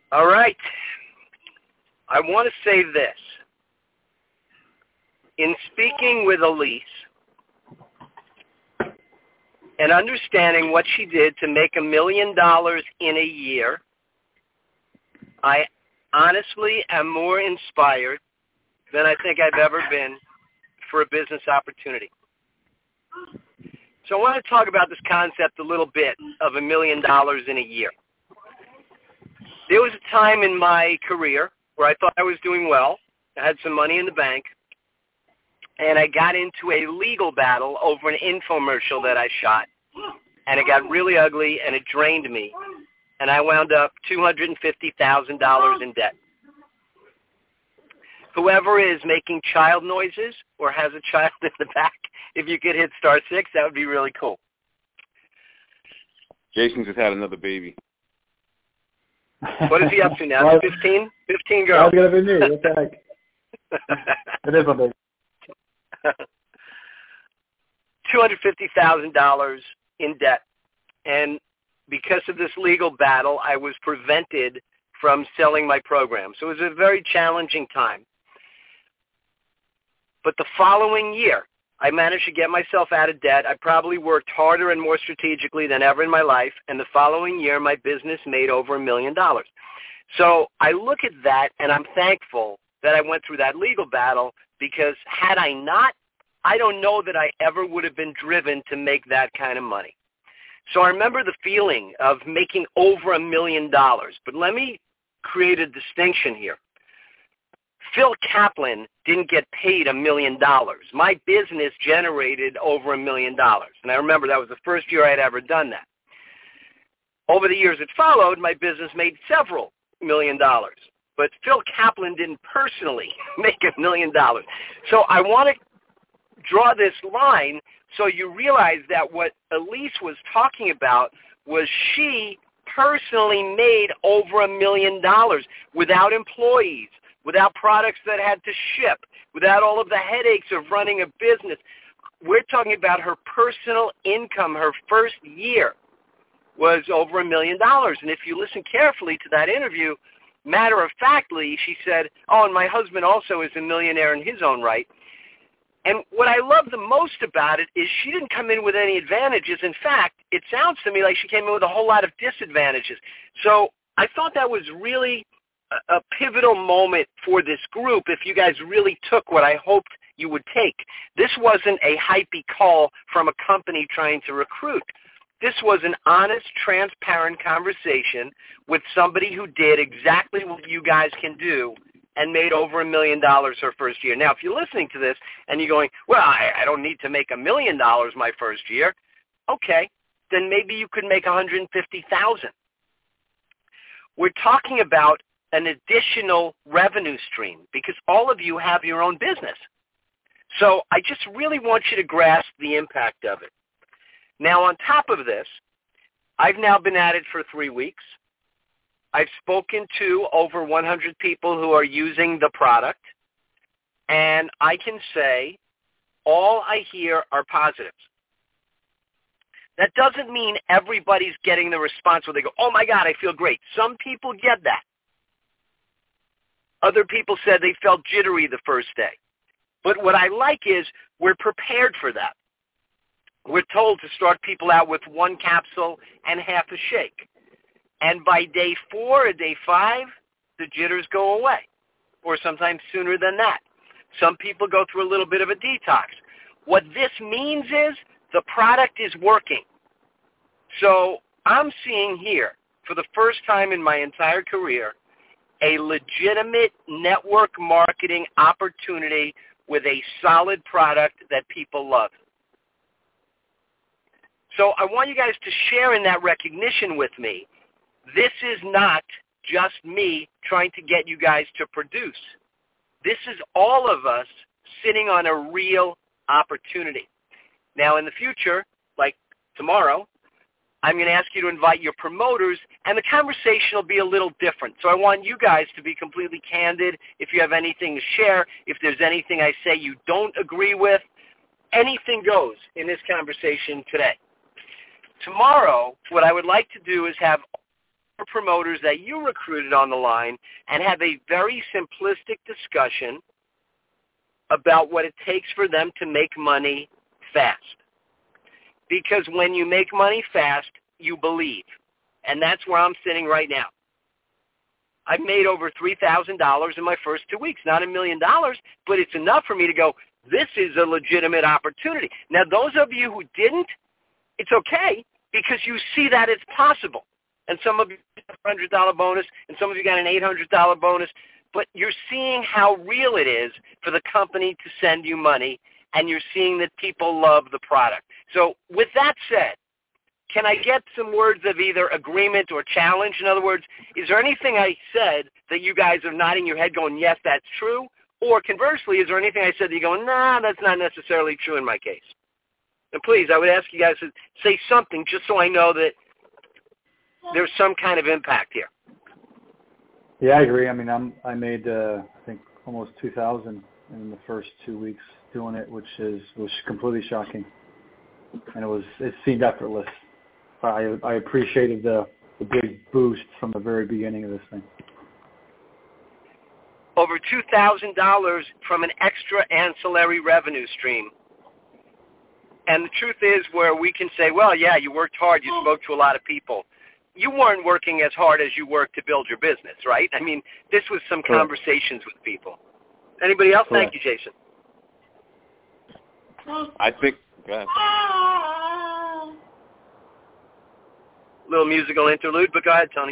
All right. I want to say this. In speaking with Elise and understanding what she did to make $1 million in a year, I honestly am more inspired than I think I've ever been for a business opportunity. So I want to talk about this concept a little bit of $1 million in a year. There was a time in my career where I thought I was doing well. I had some money in the bank, and I got into a legal battle over an infomercial that I shot, and it got really ugly, and it drained me, and I wound up $250,000 in debt. Whoever is making child noises or has a child in the back, if you could hit *6, that would be really cool. Jason just had another baby. What is he up to now? 15? 15 girls. That's going to be me. What the heck? It is a big. $250,000 in debt. And because of this legal battle, I was prevented from selling my program. So it was a very challenging time. But the following year, I managed to get myself out of debt. I probably worked harder and more strategically than ever in my life. And the following year, my business made over $1 million. So I look at that, and I'm thankful that I went through that legal battle, because had I not, I don't know that I ever would have been driven to make that kind of money. So I remember the feeling of making over $1 million. But let me create a distinction here. Phil Kaplan didn't get paid $1 million. My business generated over $1 million. And I remember that was the first year I had ever done that. Over the years that followed, my business made several $1 million. But Phil Kaplan didn't personally make $1 million. So I want to draw this line so you realize that what Elise was talking about was she personally made over $1 million without employees, without products that had to ship, without all of the headaches of running a business. We're talking about her personal income. Her first year was over $1 million. And if you listen carefully to that interview, matter-of-factly, she said, oh, and my husband also is a millionaire in his own right. And what I love the most about it is she didn't come in with any advantages. In fact, it sounds to me like she came in with a whole lot of disadvantages. So I thought that was really a pivotal moment for this group if you guys really took what I hoped you would take. This wasn't a hypey call from a company trying to recruit. This was an honest, transparent conversation with somebody who did exactly what you guys can do and made over $1 million her first year. Now, if you're listening to this and you're going, well, I don't need to make $1 million my first year, okay, then maybe you could make $150,000. We're talking about an additional revenue stream because all of you have your own business. So I just really want you to grasp the impact of it. Now, on top of this, I've now been at it for 3 weeks. I've spoken to over 100 people who are using the product, and I can say all I hear are positives. That doesn't mean everybody's getting the response where they go, oh, my God, I feel great. Some people get that. Other people said they felt jittery the first day. But what I like is we're prepared for that. We're told to start people out with 1 capsule and half a shake. And by day 4 or day 5, the jitters go away, or sometimes sooner than that. Some people go through a little bit of a detox. What this means is the product is working. So I'm seeing here, for the first time in my entire career, a legitimate network marketing opportunity with a solid product that people love. So I want you guys to share in that recognition with me. This is not just me trying to get you guys to produce. This is all of us sitting on a real opportunity. Now, in the future, like tomorrow, I'm going to ask you to invite your promoters, and the conversation will be a little different. So I want you guys to be completely candid. If you have anything to share, if there's anything I say you don't agree with, anything goes in this conversation today. Tomorrow, what I would like to do is have promoters that you recruited on the line and have a very simplistic discussion about what it takes for them to make money fast. Because when you make money fast, you believe. And that's where I'm sitting right now. I've made over $3,000 in my first 2 weeks. Not $1 million, but it's enough for me to go, this is a legitimate opportunity. Now, those of you who didn't, it's okay because you see that it's possible. And some of you got a $100 bonus, and some of you got an $800 bonus. But you're seeing how real it is for the company to send you money, and you're seeing that people love the product. So with that said, can I get some words of either agreement or challenge? In other words, is there anything I said that you guys are nodding your head going, yes, that's true? Or conversely, is there anything I said that you're going, nah, that's not necessarily true in my case? And please, I would ask you guys to say something just so I know that there's some kind of impact here. Yeah, I agree. I mean, I made I think almost 2,000 in the first 2 weeks doing it, which was completely shocking, and it seemed effortless. I appreciated the big boost from the very beginning of this thing. Over $2,000 from an extra ancillary revenue stream. And the truth is where we can say, well, yeah, you worked hard, you spoke to a lot of people. You weren't working as hard as you worked to build your business, right? I mean, this was some conversations with people. Anybody else? Correct. Thank you, Jason. I think, go ahead. Little musical interlude, but go ahead, Tony.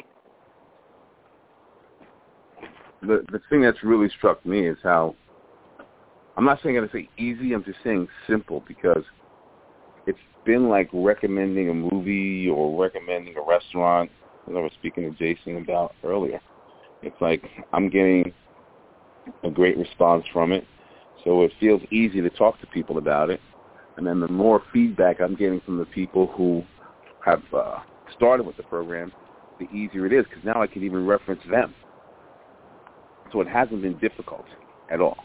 The thing that's really struck me is how, I'm not saying I'm going to say easy, I'm just saying simple, because it's been like recommending a movie or recommending a restaurant, as I was speaking to Jason about earlier. It's like I'm getting a great response from it, so it feels easy to talk to people about it. And then the more feedback I'm getting from the people who have started with the program, the easier it is, because now I can even reference them. So it hasn't been difficult at all.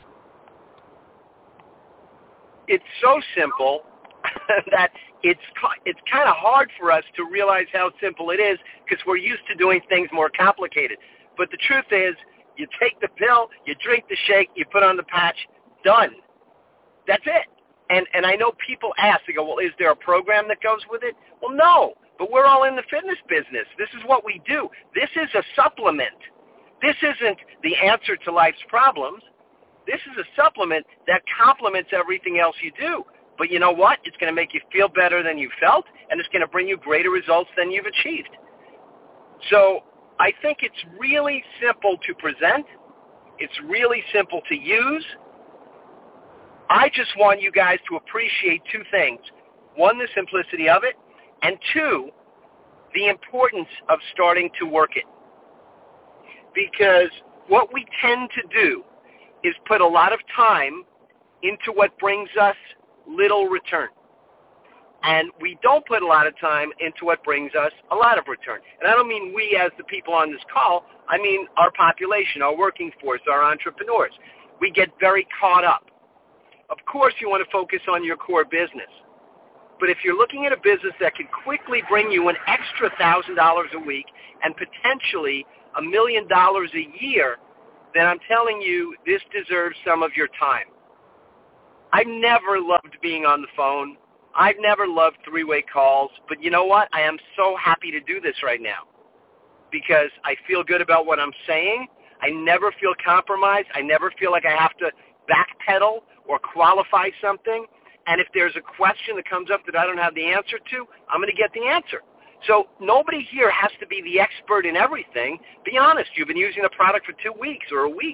It's so simple that it's kind of hard for us to realize how simple it is because we're used to doing things more complicated. But the truth is, you take the pill, you drink the shake, you put on the patch, done. That's it. And I know people ask, they go, well, is there a program that goes with it? Well, no, but we're all in the fitness business. This is what we do. This is a supplement. This isn't the answer to life's problems. This is a supplement that complements everything else you do. But you know what? It's going to make you feel better than you felt, and it's going to bring you greater results than you've achieved. So I think it's really simple to present. It's really simple to use. I just want you guys to appreciate two things. One, the simplicity of it, and two, the importance of starting to work it. Because what we tend to do is put a lot of time into what brings us little return. And we don't put a lot of time into what brings us a lot of return. And I don't mean we as the people on this call. I mean our population, our working force, our entrepreneurs. We get very caught up. Of course, you want to focus on your core business. But if you're looking at a business that could quickly bring you an extra $1,000 a week and potentially $1 million a year, then I'm telling you, this deserves some of your time. I've never loved being on the phone. I've never loved three-way calls. But you know what? I am so happy to do this right now because I feel good about what I'm saying. I never feel compromised. I never feel like I have to backpedal or qualify something. And if there's a question that comes up that I don't have the answer to, I'm going to get the answer. So nobody here has to be the expert in everything. Be honest, you've been using the product for 2 weeks or a week.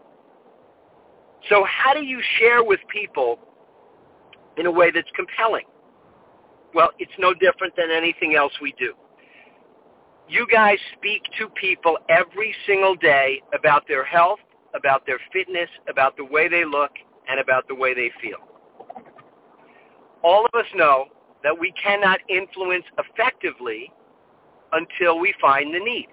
So how do you share with people in a way that's compelling? Well, it's no different than anything else we do. You guys speak to people every single day about their health, about their fitness, about the way they look, and about the way they feel. All of us know that we cannot influence effectively until we find the need.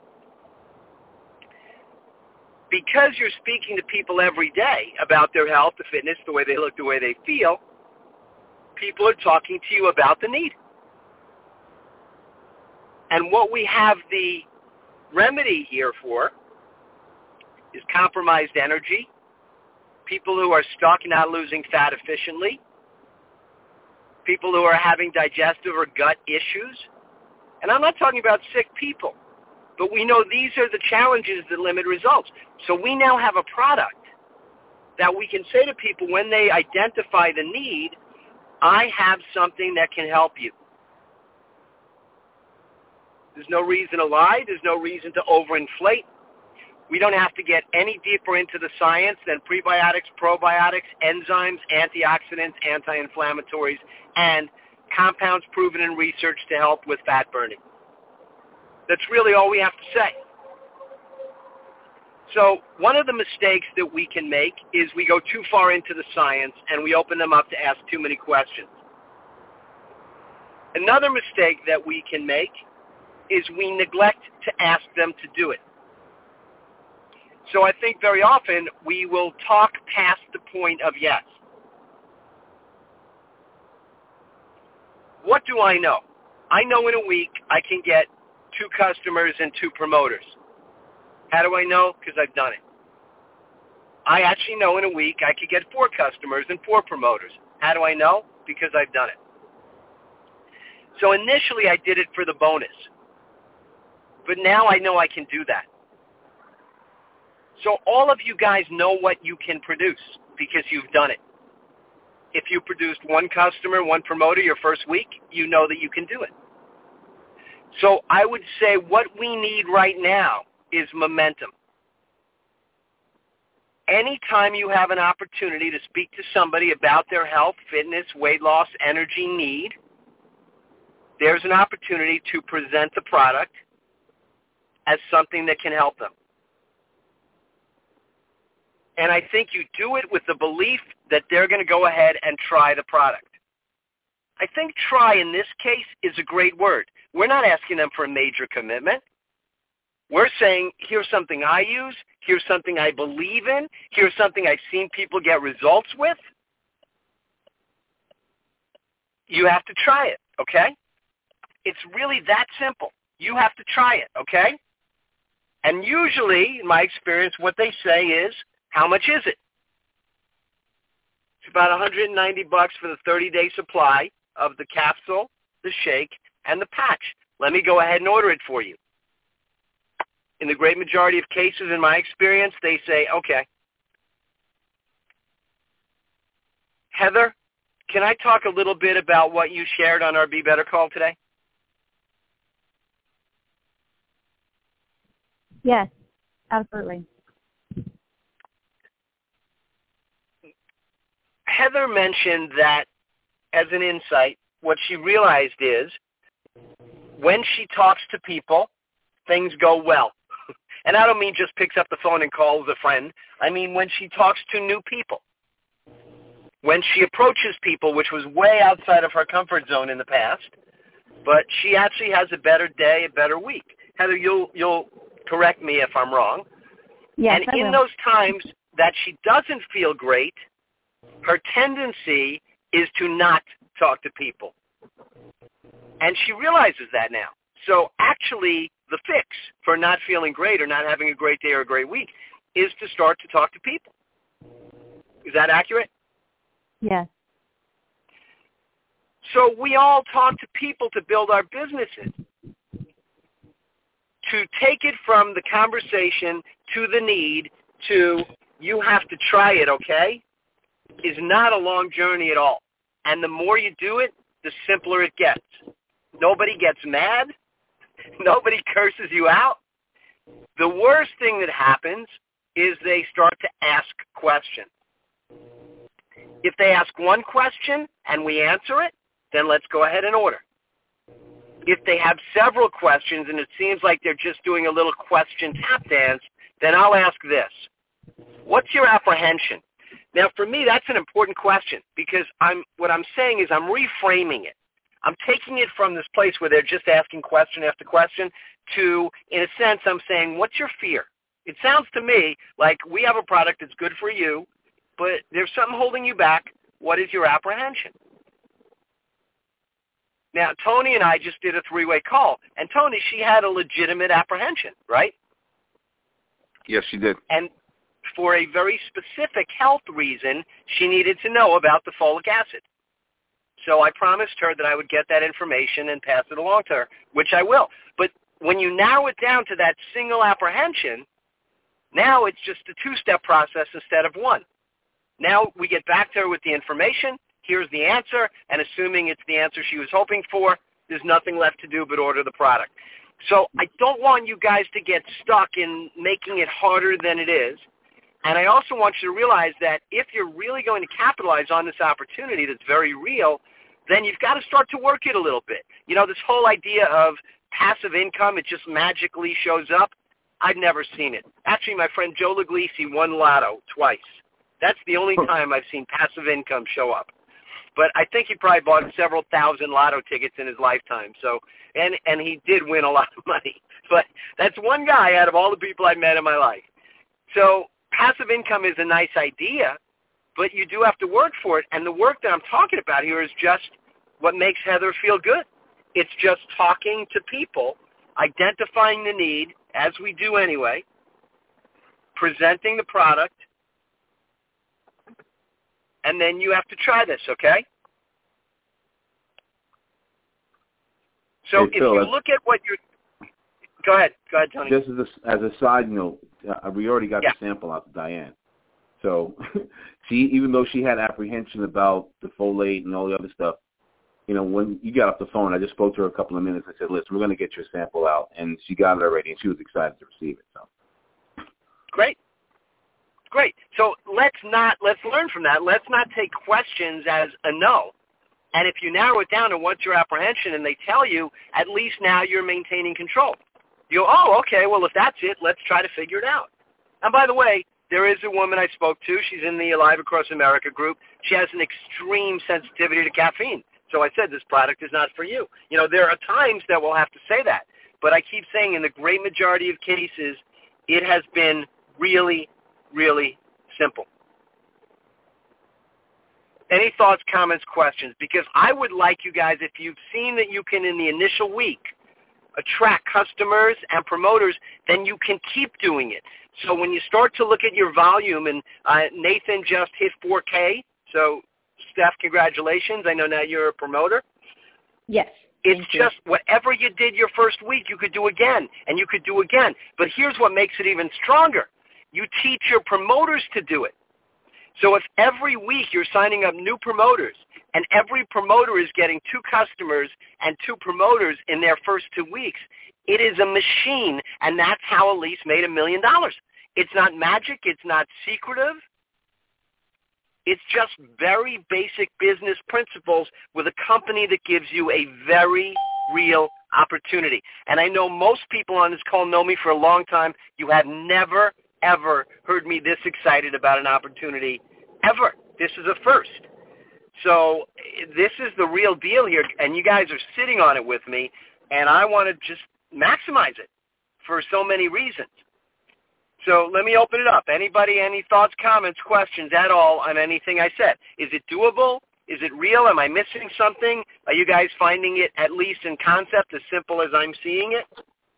Because you're speaking to people every day about their health, the fitness, the way they look, the way they feel, people are talking to you about the need. And what we have the remedy here for is compromised energy, people who are stuck not losing fat efficiently, people who are having digestive or gut issues. And I'm not talking about sick people, but we know these are the challenges that limit results. So we now have a product that we can say to people when they identify the need, I have something that can help you. There's no reason to lie. There's no reason to overinflate. We don't have to get any deeper into the science than prebiotics, probiotics, enzymes, antioxidants, anti-inflammatories, and compounds proven in research to help with fat burning. That's really all we have to say. So one of the mistakes that we can make is we go too far into the science and we open them up to ask too many questions. Another mistake that we can make is we neglect to ask them to do it. So I think very often we will talk past the point of yes. What do I know? I know in a week I can get 2 customers and 2 promoters. How do I know? Because I've done it. I actually know in a week I could get 4 customers and 4 promoters. How do I know? Because I've done it. So initially I did it for the bonus. But now I know I can do that. So all of you guys know what you can produce because you've done it. If you produced 1 customer, 1 promoter your first week, you know that you can do it. So I would say what we need right now is momentum. Anytime you have an opportunity to speak to somebody about their health, fitness, weight loss, energy need, there's an opportunity to present the product as something that can help them. And I think you do it with the belief that they're going to go ahead and try the product. I think try in this case is a great word. We're not asking them for a major commitment. We're saying, here's something I use, here's something I believe in, here's something I've seen people get results with. You have to try it, okay? It's really that simple. You have to try it, okay? And usually, in my experience, what they say is, how much is it? It's about $190 for the 30-day supply of the capsule, the shake, and the patch. Let me go ahead and order it for you. In the great majority of cases, in my experience, they say, okay. Heather, can I talk a little bit about what you shared on our Be Better call today? Yes, absolutely. Heather mentioned that as an insight, what she realized is when she talks to people, things go well. And I don't mean just picks up the phone and calls a friend. I mean when she talks to new people. When she approaches people, which was way outside of her comfort zone in the past, but she actually has a better day, a better week. Heather, you'll correct me if I'm wrong. Yes, and in those times that she doesn't feel great, her tendency is to not talk to people. And she realizes that now. So actually, the fix for not feeling great or not having a great day or a great week is to start to talk to people. Is that accurate? Yes. So we all talk to people to build our businesses. To take it from the conversation to the need to you have to try it, okay, is not a long journey at all. And the more you do it, the simpler it gets. Nobody gets mad. Nobody curses you out. The worst thing that happens is they start to ask questions. If they ask one question and we answer it, then let's go ahead and order. If they have several questions and it seems like they're just doing a little question tap dance, then I'll ask this. What's your apprehension? Now, for me, that's an important question because what I'm saying is I'm reframing it. I'm taking it from this place where they're just asking question after question to, in a sense, I'm saying, what's your fear? It sounds to me like we have a product that's good for you, but there's something holding you back. What is your apprehension? Now, Tony and I just did a three-way call. And Tony, she had a legitimate apprehension, right? Yes, she did. And for a very specific health reason, she needed to know about the folic acid. So I promised her that I would get that information and pass it along to her, which I will. But when you narrow it down to that single apprehension, now it's just a two-step process instead of one. Now we get back to her with the information. Here's the answer, and assuming it's the answer she was hoping for, there's nothing left to do but order the product. So I don't want you guys to get stuck in making it harder than it is. And I also want you to realize that if you're really going to capitalize on this opportunity that's very real, then you've got to start to work it a little bit. You know, this whole idea of passive income, it just magically shows up, I've never seen it. Actually, my friend Joe Luglisi won Lotto twice. That's the only time I've seen passive income show up. But I think he probably bought several thousand Lotto tickets in his lifetime. So, and he did win a lot of money. But that's one guy out of all the people I've met in my life. So passive income is a nice idea, but you do have to work for it. And the work that I'm talking about here is just what makes Heather feel good. It's just talking to people, identifying the need, as we do anyway, presenting the product, and then you have to try this, okay? So hey, if Phil, you look at what you're... Go ahead, Tony. Just as a side note, we already got the sample out to Diane. So she, even though she had apprehension about the folate and all the other stuff, you know, when you got off the phone, I just spoke to her a couple of minutes. I said, listen, we're going to get your sample out. And she got it already, and she was excited to receive it. So Great. So let's learn from that. Let's not take questions as a no. And if you narrow it down to what's your apprehension and they tell you, at least now you're maintaining control. You go, oh, okay, well, if that's it, let's try to figure it out. And by the way, there is a woman I spoke to. She's in the Alive Across America group. She has an extreme sensitivity to caffeine. So I said, this product is not for you. You know, there are times that we'll have to say that. But I keep saying in the great majority of cases, it has been really, really simple. Any thoughts, comments, questions? Because I would like you guys, if you've seen that you can, in the initial week, attract customers and promoters, then you can keep doing it. So when you start to look at your volume, and Nathan just hit 4K, so Steph, congratulations. I know now you're a promoter. Yes. It's just whatever you did your first week, you could do again, and you could do again. But here's what makes it even stronger. You teach your promoters to do it. So if every week you're signing up new promoters, and every promoter is getting 2 customers and 2 promoters in their first 2 weeks, it is a machine, and that's how Elise made $1 million. It's not magic. It's not secretive. It's just very basic business principles with a company that gives you a very real opportunity. And I know most people on this call know me for a long time. You have never, ever heard me this excited about an opportunity, ever. This is a first. So this is the real deal here, and you guys are sitting on it with me, and I want to just maximize it for so many reasons. So let me open it up. Anybody, any thoughts, comments, questions at all on anything I said? Is it doable? Is it real? Am I missing something? Are you guys finding it, at least in concept, as simple as I'm seeing it?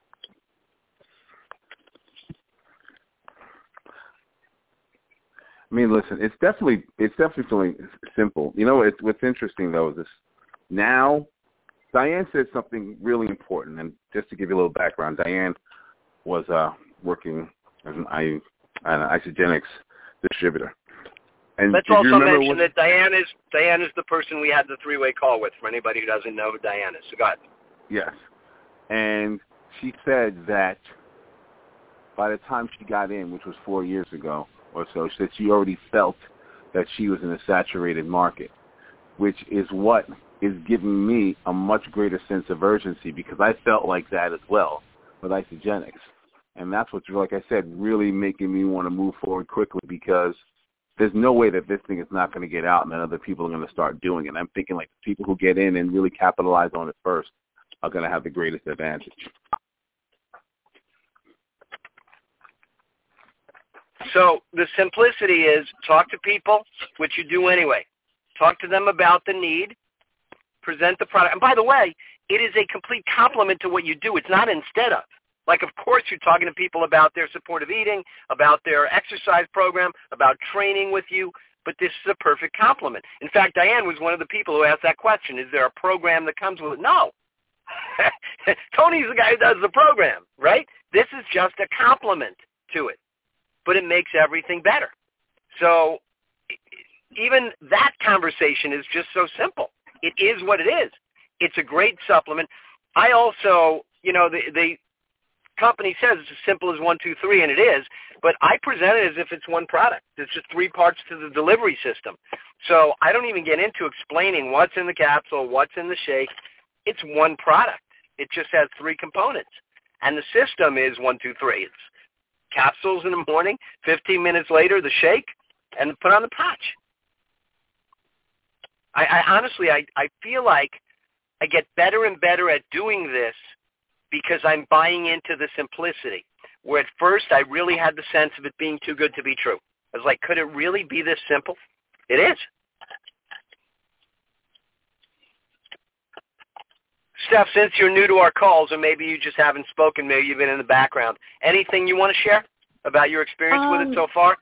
I mean, listen, it's definitely feeling simple. You know, what's interesting though is this. Now, Diane said something really important, and just to give you a little background, Diane was working as an Isagenix distributor. And let's also mention that Diane is the person we had the 3-way call with. For anybody who doesn't know who Diane is, so go ahead. Yes, and she said that by the time she got in, which was 4 years ago or so, she said she already felt that she was in a saturated market, which is what is giving me a much greater sense of urgency, because I felt like that as well with Isagenix. And that's what's, like I said, really making me want to move forward quickly, because there's no way that this thing is not going to get out and then other people are going to start doing it. And I'm thinking like the people who get in and really capitalize on it first are going to have the greatest advantage. So the simplicity is talk to people, which you do anyway. Talk to them about the need. present the product. And by the way, it is a complete complement to what you do. It's not instead of. Like, of course, you're talking to people about their supportive eating, about their exercise program, about training with you, but this is a perfect complement. In fact, Diane was one of the people who asked that question. Is there a program that comes with it? No. Tony's the guy who does the program, right? This is just a complement to it, but it makes everything better. So even that conversation is just so simple. It is what it is. It's a great supplement. I also, the company says it's as simple as 1, 2, 3, and it is, but I present it as if it's one product. It's just 3 parts to the delivery system. So I don't even get into explaining what's in the capsule, what's in the shake. It's one product. It just has 3 components. And the system is 1, 2, 3. It's capsules in the morning, 15 minutes later, the shake, and put on the patch. I honestly feel like I get better and better at doing this because I'm buying into the simplicity, where at first I really had the sense of it being too good to be true. I was like, could it really be this simple? It is. Steph, since you're new to our calls, or maybe you just haven't spoken, maybe you've been in the background, anything you want to share about your experience with it so far?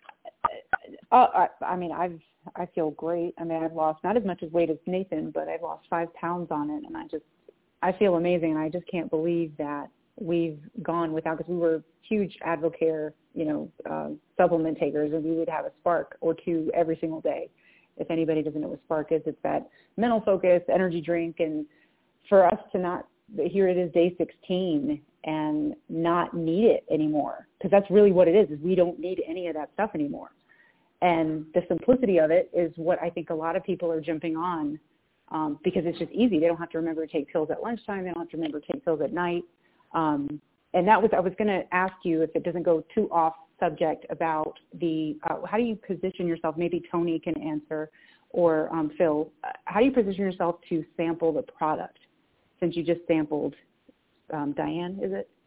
I feel great. I mean, I've lost not as much as weight as Nathan, but I've lost 5 pounds on it, and I feel amazing, and I just can't believe that we've gone without, because we were huge Advocare, supplement takers, and we would have a Spark or 2 every single day. If anybody doesn't know what Spark is, it's that mental focus, energy drink, and for us to not, here it is day 16, and not need it anymore, because that's really what it is we don't need any of that stuff anymore. And the simplicity of it is what I think a lot of people are jumping on, because it's just easy. They don't have to remember to take pills at lunchtime. They don't have to remember to take pills at night. And I was going to ask you, if it doesn't go too off subject, about the how do you position yourself? Maybe Tony can answer, or Phil. How do you position yourself to sample the product? Since you just sampled Diane, is it?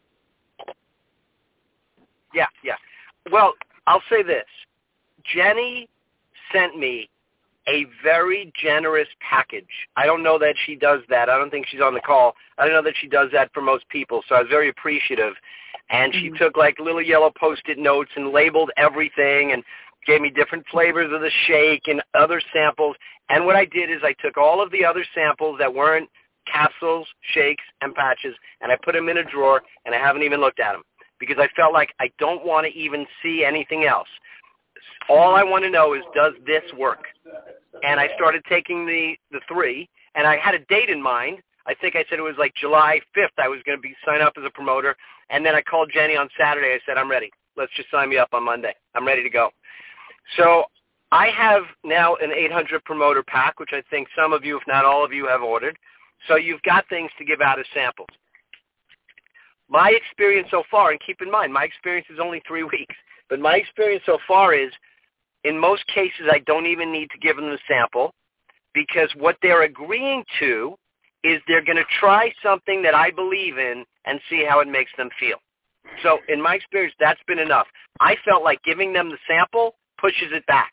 Yeah. Well, I'll say this. Jenny sent me a very generous package. I don't know that she does that. I don't think she's on the call. I don't know that she does that for most people, so I was very appreciative. And she took like little yellow Post-it notes and labeled everything and gave me different flavors of the shake and other samples. And what I did is I took all of the other samples that weren't capsules, shakes, and patches, and I put them in a drawer, and I haven't even looked at them because I felt like I don't want to even see anything else. All I want to know is, does this work? And I started taking the 3, and I had a date in mind. I think I said it was like July 5th I was going to sign up as a promoter, and then I called Jenny on Saturday. I said, I'm ready. Let's just sign me up on Monday. I'm ready to go. So I have now an 800 promoter pack, which I think some of you, if not all of you, have ordered. So you've got things to give out as samples. My experience so far, and keep in mind, my experience is only 3 weeks, but my experience so far is, in most cases, I don't even need to give them the sample, because what they're agreeing to is they're going to try something that I believe in and see how it makes them feel. So in my experience, that's been enough. I felt like giving them the sample pushes it back.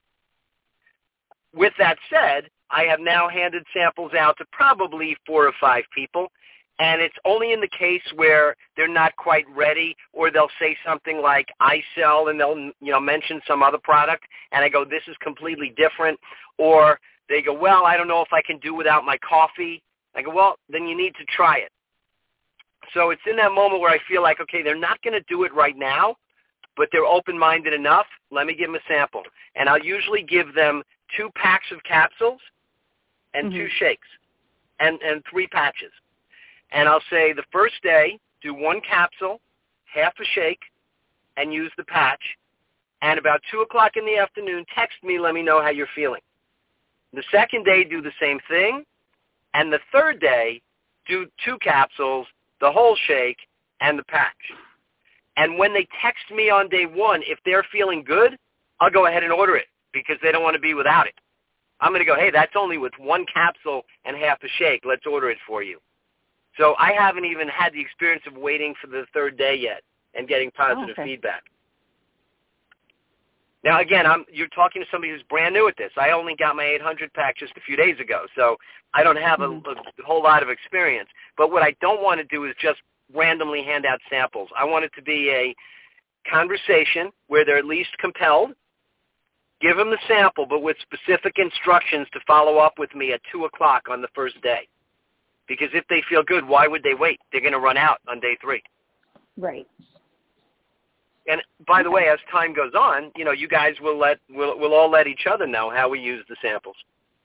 With that said, I have now handed samples out to probably 4 or 5 people, and it's only in the case where they're not quite ready, or they'll say something like, I sell, and they'll mention some other product, and I go, this is completely different. Or they go, well, I don't know if I can do without my coffee. I go, well, then you need to try it. So it's in that moment where I feel like, okay, they're not going to do it right now, but they're open-minded enough. Let me give them a sample. And I'll usually give them 2 packs of capsules and 2 shakes and 3 patches. And I'll say the first day, do 1 capsule, half a shake, and use the patch. And about 2 o'clock in the afternoon, text me, let me know how you're feeling. The second day, do the same thing. And the third day, do 2 capsules, the whole shake, and the patch. And when they text me on day 1, if they're feeling good, I'll go ahead and order it because they don't want to be without it. I'm going to go, hey, that's only with 1 capsule and half a shake. Let's order it for you. So I haven't even had the experience of waiting for the third day yet and getting positive feedback. Now, again, you're talking to somebody who's brand new at this. I only got my 800 pack just a few days ago, so I don't have a whole lot of experience. But what I don't want to do is just randomly hand out samples. I want it to be a conversation where they're at least compelled. Give them the sample, but with specific instructions to follow up with me at 2 o'clock on the first day. Because if they feel good, why would they wait? They're going to run out on day 3. Right. And by the way, as time goes on, you guys will all let each other know how we use the samples.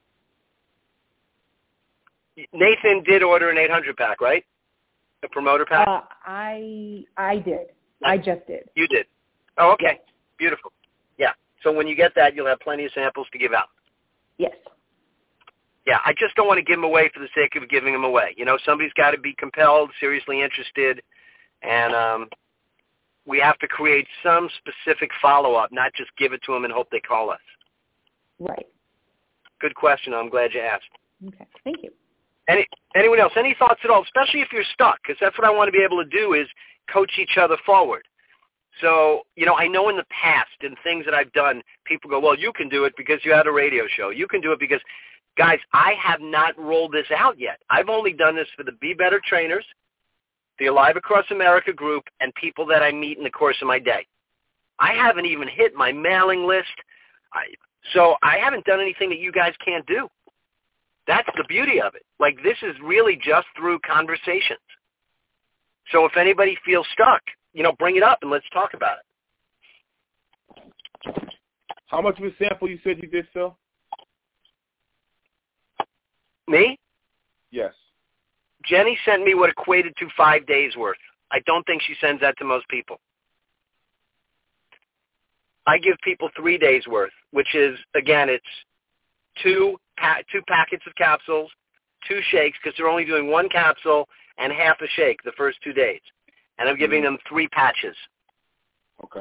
Nathan did order an 800 pack, right? A promoter pack? I did. I just did. You did. Oh, okay. Yes. Beautiful. Yeah. So when you get that, you'll have plenty of samples to give out. Yes. Yeah, I just don't want to give them away for the sake of giving them away. Somebody's got to be compelled, seriously interested, and we have to create some specific follow-up, not just give it to them and hope they call us. Right. Good question. I'm glad you asked. Okay. Thank you. Anyone else? Any thoughts at all, especially if you're stuck? Because that's what I want to be able to do is coach each other forward. So, I know in the past, in things that I've done, people go, well, you can do it because you had a radio show. You can do it because, guys, I have not rolled this out yet. I've only done this for the Be Better trainers, the Alive Across America group, and people that I meet in the course of my day. I haven't even hit my mailing list. So I haven't done anything that you guys can't do. That's the beauty of it. Like, this is really just through conversations. So if anybody feels stuck, bring it up and let's talk about it. How much of a sample you said you did, Phil? Me? Yes. Jenny sent me what equated to 5 days' worth. I don't think she sends that to most people. I give people 3 days' worth, which is, again, it's two packets of capsules, 2 shakes, because they're only doing 1 capsule and half a shake the first 2 days. And I'm giving them 3 patches. Okay.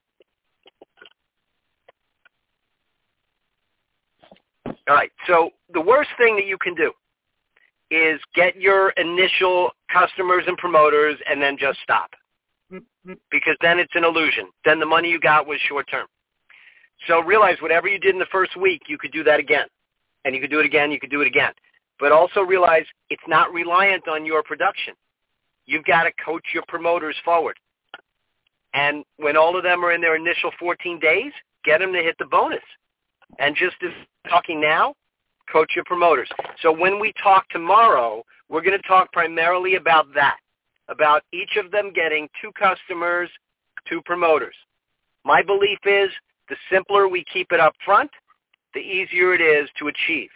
All right, so the worst thing that you can do is get your initial customers and promoters and then just stop. Because then it's an illusion. Then the money you got was short-term. So realize whatever you did in the first week, you could do that again. And you could do it again, you could do it again. But also realize it's not reliant on your production. You've got to coach your promoters forward. And when all of them are in their initial 14 days, get them to hit the bonus. And just as talking now, coach your promoters. So when we talk tomorrow, we're going to talk primarily about that, about each of them getting 2 customers, 2 promoters. My belief is the simpler we keep it up front, the easier it is to achieve.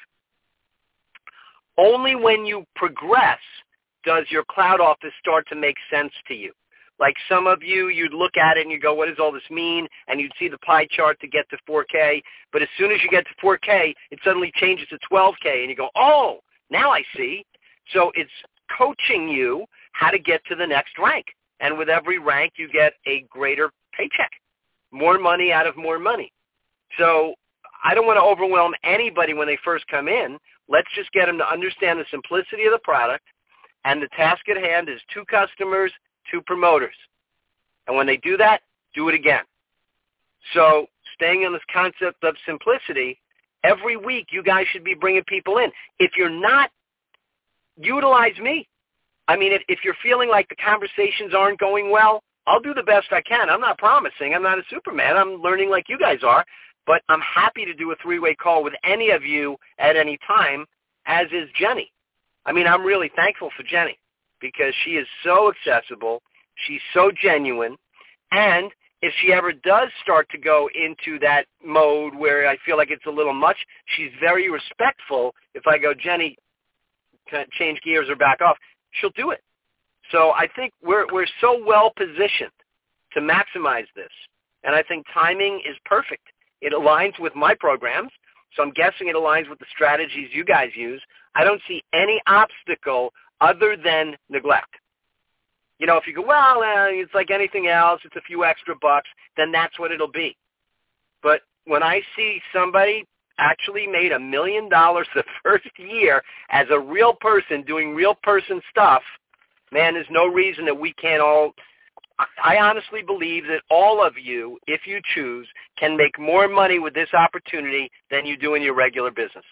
Only when you progress does your cloud office start to make sense to you. Like some of you, you'd look at it and you go, what does all this mean? And you'd see the pie chart to get to 4K. But as soon as you get to 4K, it suddenly changes to 12K. And you go, oh, now I see. So it's coaching you how to get to the next rank. And with every rank, you get a greater paycheck, more money out of more money. So I don't want to overwhelm anybody when they first come in. Let's just get them to understand the simplicity of the product. And the task at hand is 2 customers, 2 promoters. And when they do that, do it again. So staying on this concept of simplicity, every week you guys should be bringing people in. If you're not, utilize me. I mean, if you're feeling like the conversations aren't going well, I'll do the best I can. I'm not promising. I'm not a Superman. I'm learning like you guys are. But I'm happy to do a 3-way call with any of you at any time, as is Jenny. I mean, I'm really thankful for Jenny because she is so accessible. She's so genuine. And if she ever does start to go into that mode where I feel like it's a little much, she's very respectful. If I go, Jenny, change gears or back off, she'll do it. So I think we're so well positioned to maximize this. And I think timing is perfect. It aligns with my programs. So I'm guessing it aligns with the strategies you guys use. I don't see any obstacle other than neglect. You know, if you go, well, it's like anything else, it's a few extra bucks, then that's what it'll be. But when I see somebody actually made $1 million the first year as a real person doing real person stuff, man, there's no reason that we can't all I honestly believe that all of you, if you choose, can make more money with this opportunity than you do in your regular business.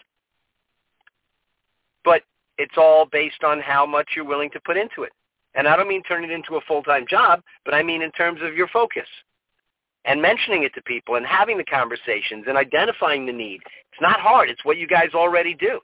But it's all based on how much you're willing to put into it. And I don't mean turn it into a full-time job, but I mean in terms of your focus and mentioning it to people and having the conversations and identifying the need. It's not hard. It's what you guys already do.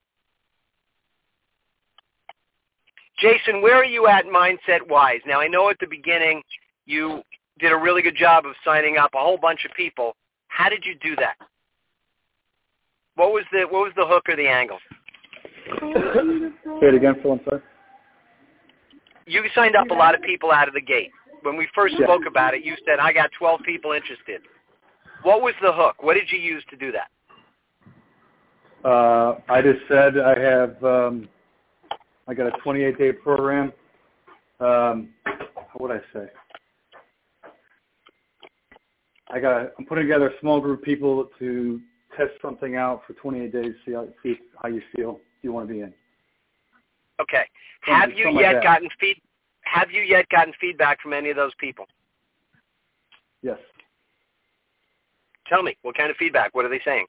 Jason, where are you at mindset-wise? Now, I know at the beginning you did a really good job of signing up a whole bunch of people. How did you do that? What was the hook or the angle? Say it again, Phil. I'm sorry. You signed up a lot of people out of the gate. When we first spoke about it, you said, I got 12 people interested. What was the hook? What did you use to do that? I just said I have, I got a 28-day program. What would I say? I'm putting together a small group of people to test something out for 28 days, see how you feel, if you want to be in. Okay. Have you yet gotten feedback from any of those people? Yes. Tell me, what kind of feedback? What are they saying?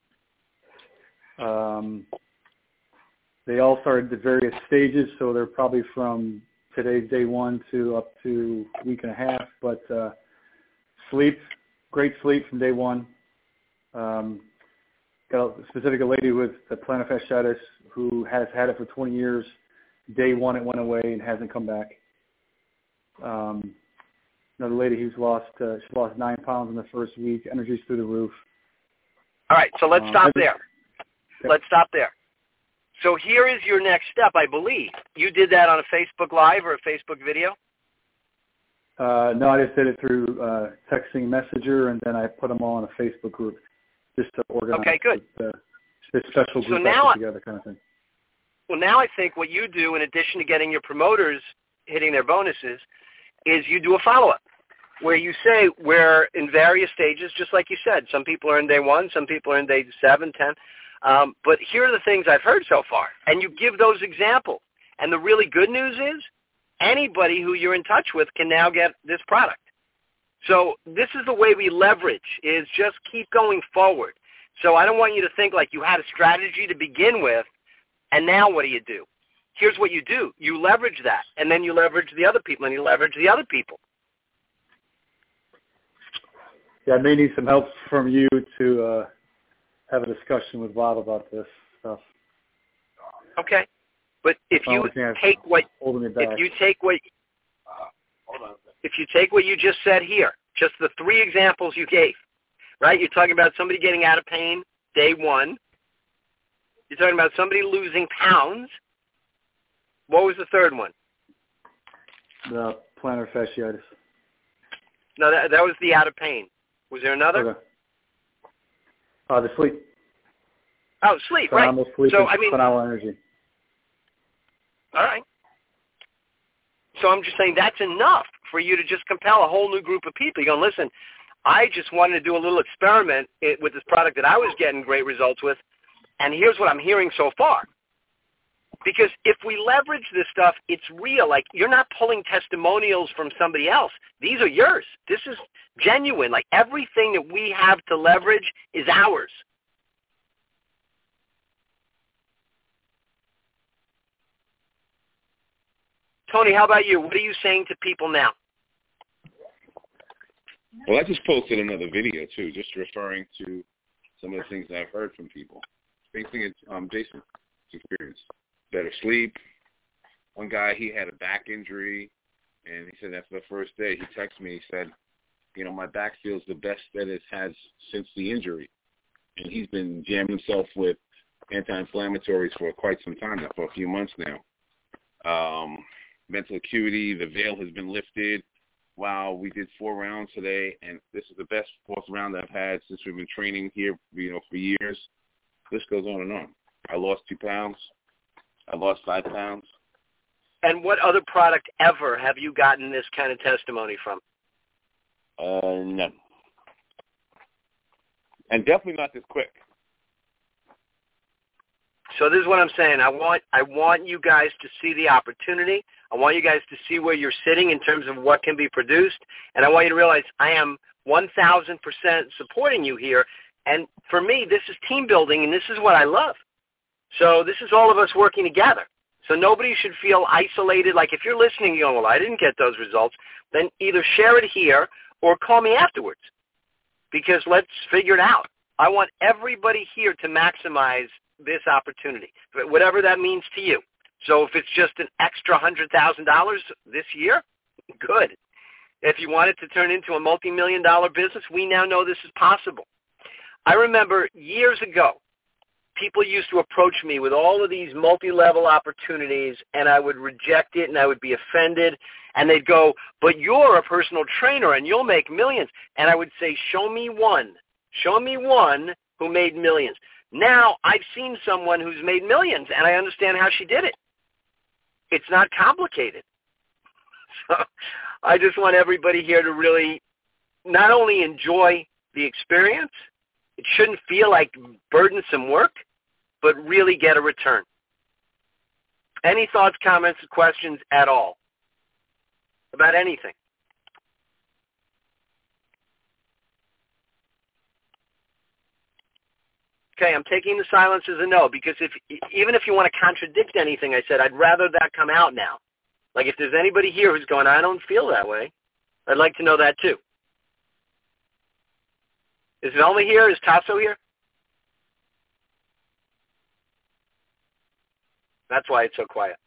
They all started at various stages, so they're probably from today's day one to up to a week and a half. But sleep, great sleep from day one. Got a lady with the plantar fasciitis who has had it for 20 years. Day one, it went away and hasn't come back. Another lady who's lost 9 pounds in the first week. Energy's through the roof. All right, so let's stop there. Let's stop there. So here is your next step, I believe. You did that on a Facebook Live or a Facebook video? No, I just did it through texting Messenger, and then I put them all in a Facebook group just to organize. Okay, good. This special group together kind of thing. Well, now I think what you do, in addition to getting your promoters hitting their bonuses, is you do a follow-up where you say we're in various stages, just like you said. Some people are in day one, some people are in day 7, 10. But here are the things I've heard so far. And you give those examples. And the really good news is anybody who you're in touch with can now get this product. So this is the way we leverage, is just keep going forward. So I don't want you to think like you had a strategy to begin with, and now what do? Here's what you do. You leverage that, and then you leverage the other people, and you leverage the other people. Yeah, I may need some help from you to have a discussion with Bob about this stuff. Okay. But if you take what you just said here, just the 3 examples you gave, right? You're talking about somebody getting out of pain day 1. You're talking about somebody losing pounds. What was the third one? The plantar fasciitis. No, that was the out of pain. Was there another? Okay. The sleep. Oh, sleep, phenomenal right. Sleep, so, I mean, phenomenal energy. All right. So I'm just saying that's enough for you to just compel a whole new group of people. You're going, listen, I just wanted to do a little experiment with this product that I was getting great results with, and here's what I'm hearing so far. Because if we leverage this stuff, it's real. Like, you're not pulling testimonials from somebody else. These are yours. This is genuine. Like, everything that we have to leverage is ours. Tony, how about you? What are you saying to people now? Well, I just posted another video, too, just referring to some of the things I've heard from people. Same thing as Jason's experience. Better sleep. One guy, he had a back injury, and he said after the first day, he texted me, he said, my back feels the best that it has since the injury. And he's been jamming himself with anti-inflammatories for quite some time now, for a few months now. Mental acuity, the veil has been lifted. Wow, we did 4 rounds today, and this is the best 4th round I've had since we've been training here, for years. This goes on and on. I lost 2 pounds. I lost 5 pounds. And what other product ever have you gotten this kind of testimony from? None. And definitely not this quick. So this is what I'm saying. I want you guys to see the opportunity. I I want you guys to see where you're sitting in terms of what can be produced. And I want you to realize I am 1,000% supporting you here. And for me, this is team building, and this is what I love. So this is all of us working together. So nobody should feel isolated. Like if you're listening, you're going, well, I didn't get those results, then either share it here or call me afterwards, because let's figure it out. I want everybody here to maximize this opportunity, whatever that means to you. So if it's just an extra $100,000 this year, good. If you want it to turn into a multi-million-dollar business, we now know this is possible. I remember years ago, people used to approach me with all of these multi-level opportunities, and I would reject it, and I would be offended, and they'd go, but you're a personal trainer, and you'll make millions. And I would say, show me one. Show me one who made millions. Now I've seen someone who's made millions, and I understand how she did it. It's not complicated. So I just want everybody here to really not only enjoy the experience, it shouldn't feel like burdensome work, but really get a return. Any thoughts, comments, questions at all about anything? Okay, I'm taking the silence as a no, because even if you want to contradict anything I said, I'd rather that come out now. Like if there's anybody here who's going, I don't feel that way, I'd like to know that too. Is Velma here? Is Tasso here? That's why it's so quiet.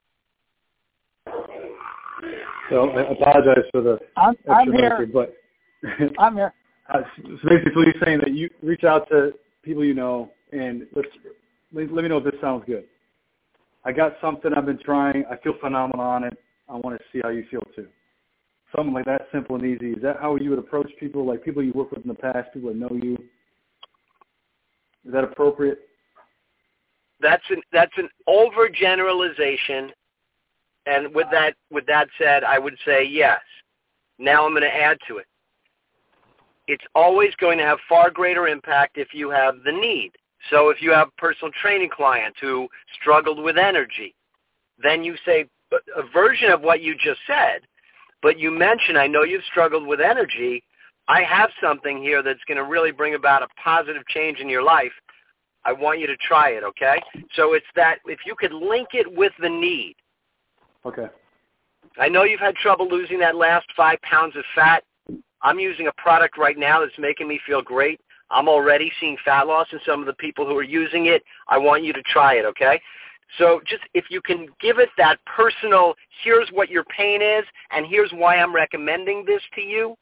So I apologize for the I'm here. Message, but I'm here. So basically you're saying that you reach out to people you know, and let me know if this sounds good. I got something I've been trying. I feel phenomenal on it. I want to see how you feel too. Something like that, simple and easy. Is that how you would approach people, like people you work with in the past, people that know you? Is that appropriate? That's an overgeneralization, and with that said, I would say yes. Now I'm going to add to it. It's always going to have far greater impact if you have the need. So if you have a personal training client who struggled with energy, then you say a version of what you just said, but you mention, I know you've struggled with energy. I have something here that's going to really bring about a positive change in your life. I want you to try it, okay? So it's that if you could link it with the need. Okay. I know you've had trouble losing that last 5 pounds of fat. I'm using a product right now that's making me feel great. I'm already seeing fat loss in some of the people who are using it. I want you to try it, okay? So just if you can give it that personal, here's what your pain is, and here's why I'm recommending this to you,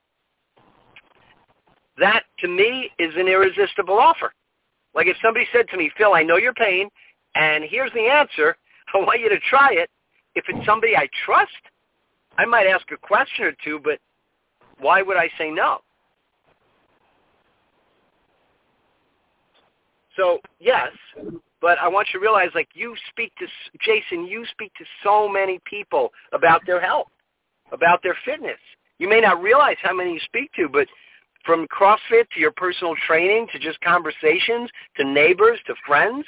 that to me is an irresistible offer. Like if somebody said to me, Phil, I know your pain, and here's the answer. I want you to try it. If it's somebody I trust, I might ask a question or two, but why would I say no? So, yes, but I want you to realize, like Jason, you speak to so many people about their health, about their fitness. You may not realize how many you speak to, but from CrossFit to your personal training to just conversations to neighbors to friends.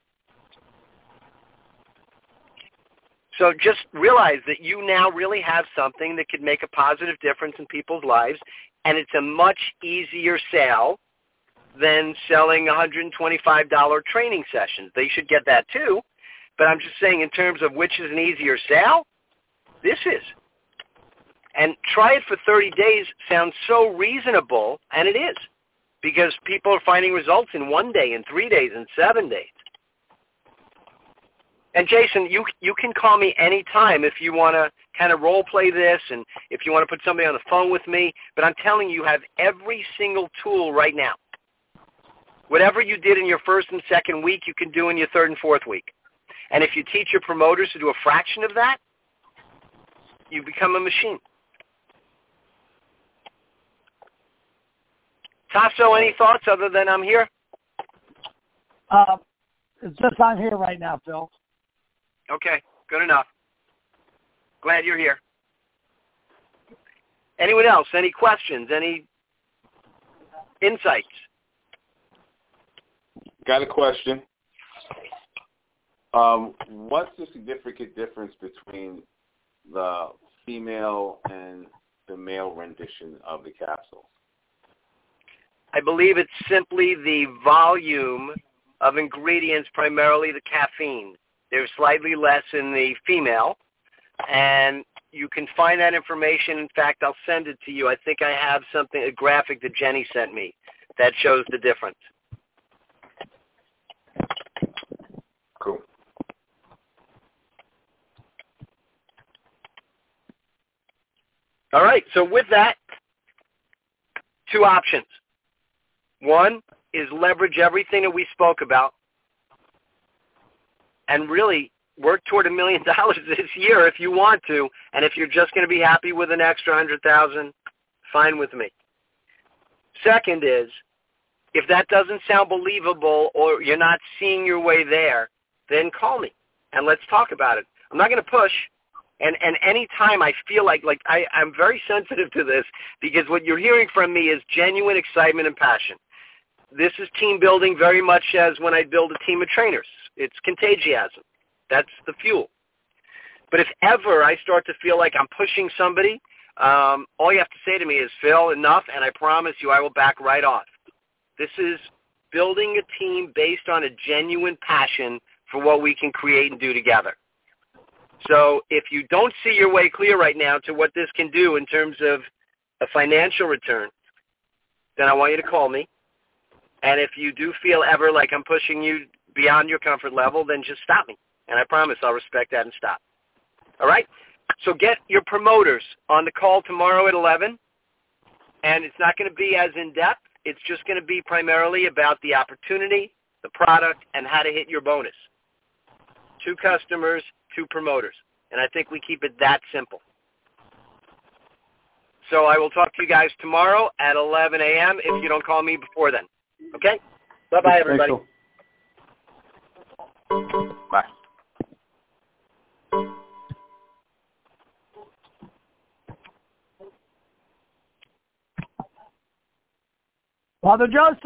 So just realize that you now really have something that could make a positive difference in people's lives, and it's a much easier sale than selling $125 training sessions. They should get that too, but I'm just saying in terms of which is an easier sale, this is. And try it for 30 days sounds so reasonable, and it is, because people are finding results in 1 day, in 3 days, in 7 days. And Jason, you can call me anytime if you want to kind of role play this and if you want to put somebody on the phone with me, but I'm telling you, you have every single tool right now. Whatever you did in your first and second week, you can do in your third and fourth week. And if you teach your promoters to do a fraction of that, you become a machine. Tasso, any thoughts other than I'm here? It's just I'm here right now, Phil. Okay, good enough. Glad you're here. Anyone else? Any questions? Any insights? Got a question. What's the significant difference between the female and the male rendition of the capsule? I believe it's simply the volume of ingredients, primarily the caffeine. There's slightly less in the female, and you can find that information. In fact, I'll send it to you. I think I have something, a graphic that Jenny sent me that shows the difference. Cool. All right, so with that, two options. One is leverage everything that we spoke about and really work toward $1 million this year if you want to, and if you're just going to be happy with an extra $100,000, fine with me. Second is, if that doesn't sound believable or you're not seeing your way there, then call me and let's talk about it. I'm not going to push, and any time I feel like I'm very sensitive to this, because what you're hearing from me is genuine excitement and passion. This is team building very much as when I build a team of trainers. It's contagiasm. That's the fuel. But if ever I start to feel like I'm pushing somebody, all you have to say to me is, Phil, enough, and I promise you I will back right off. This is building a team based on a genuine passion for what we can create and do together. So if you don't see your way clear right now to what this can do in terms of a financial return, then I want you to call me. And if you do feel ever like I'm pushing you beyond your comfort level, then just stop me. And I promise I'll respect that and stop. All right? So get your promoters on the call tomorrow at 11. And it's not going to be as in-depth. It's just going to be primarily about the opportunity, the product, and how to hit your bonus. 2 customers, 2 promoters. And I think we keep it that simple. So I will talk to you guys tomorrow at 11 a.m. if you don't call me before then. Okay? Bye-bye, everybody. Bye. Father Joseph.